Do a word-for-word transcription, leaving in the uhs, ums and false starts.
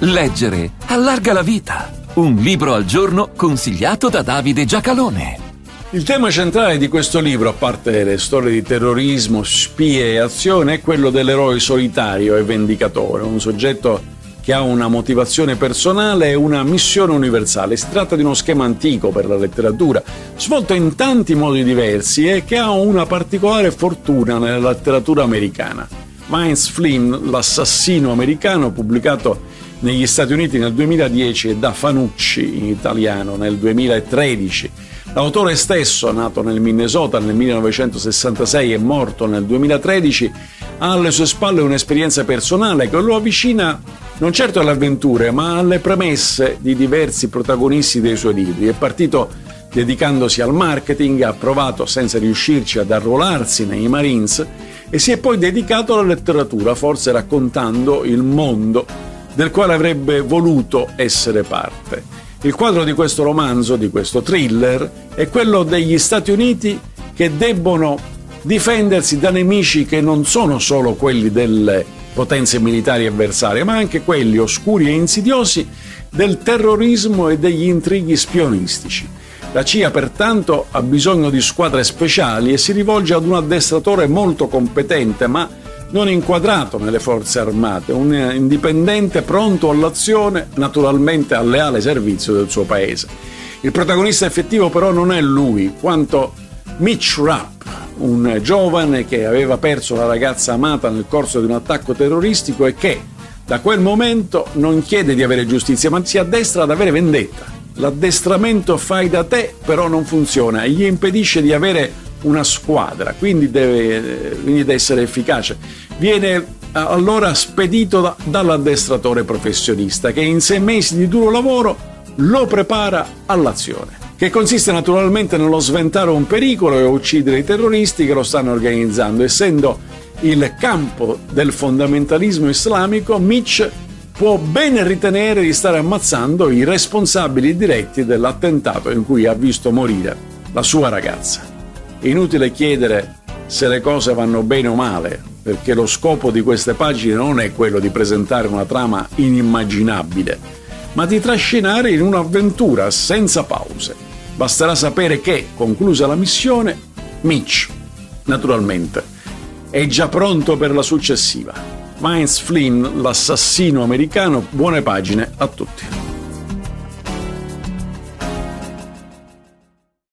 Leggere allarga la vita. Un libro al giorno consigliato da Davide Giacalone. Il tema centrale di questo libro, a parte le storie di terrorismo, spie e azione, è quello dell'eroe solitario e vendicatore, un soggetto che ha una motivazione personale e una missione universale. Si tratta di uno schema antico per la letteratura, svolto in tanti modi diversi e che ha una particolare fortuna nella letteratura americana. Vince Flynn, l'assassino americano, pubblicato negli Stati Uniti nel duemiladieci e da Fanucci in italiano nel duemilatredici. L'autore stesso, nato nel Minnesota nel millenovecentosessantasei e morto nel duemilatredici, ha alle sue spalle un'esperienza personale che lo avvicina non certo alle avventure, ma alle premesse di diversi protagonisti dei suoi libri. È partito dedicandosi al marketing, ha provato senza riuscirci ad arruolarsi nei Marines e si è poi dedicato alla letteratura, forse raccontando il mondo del quale avrebbe voluto essere parte. Il quadro di questo romanzo, di questo thriller, è quello degli Stati Uniti che debbono difendersi da nemici che non sono solo quelli delle potenze militari avversarie, ma anche quelli oscuri e insidiosi del terrorismo e degli intrighi spionistici. La C I A pertanto ha bisogno di squadre speciali e si rivolge ad un addestratore molto competente, ma non inquadrato nelle forze armate, un indipendente pronto all'azione, naturalmente al leale servizio del suo paese. Il protagonista effettivo però non è lui, quanto Mitch Rapp, un giovane che aveva perso la ragazza amata nel corso di un attacco terroristico e che, da quel momento, non chiede di avere giustizia, ma si addestra ad avere vendetta. L'addestramento fai da te però non funziona e gli impedisce di avere una squadra, quindi deve, quindi deve essere efficace. Viene allora spedito da, dall'addestratore professionista che in sei mesi di duro lavoro lo prepara all'azione, che consiste naturalmente nello sventare un pericolo e uccidere i terroristi che lo stanno organizzando. Essendo il campo del fondamentalismo islamico, Mitch può bene ritenere di stare ammazzando i responsabili diretti dell'attentato in cui ha visto morire la sua ragazza. Inutile chiedere se le cose vanno bene o male, perché lo scopo di queste pagine non è quello di presentare una trama inimmaginabile, ma di trascinare in un'avventura senza pause. Basterà sapere che, conclusa la missione, Mitch, naturalmente, è già pronto per la successiva. Vince Flynn, l'assassino americano. Buone pagine a tutti.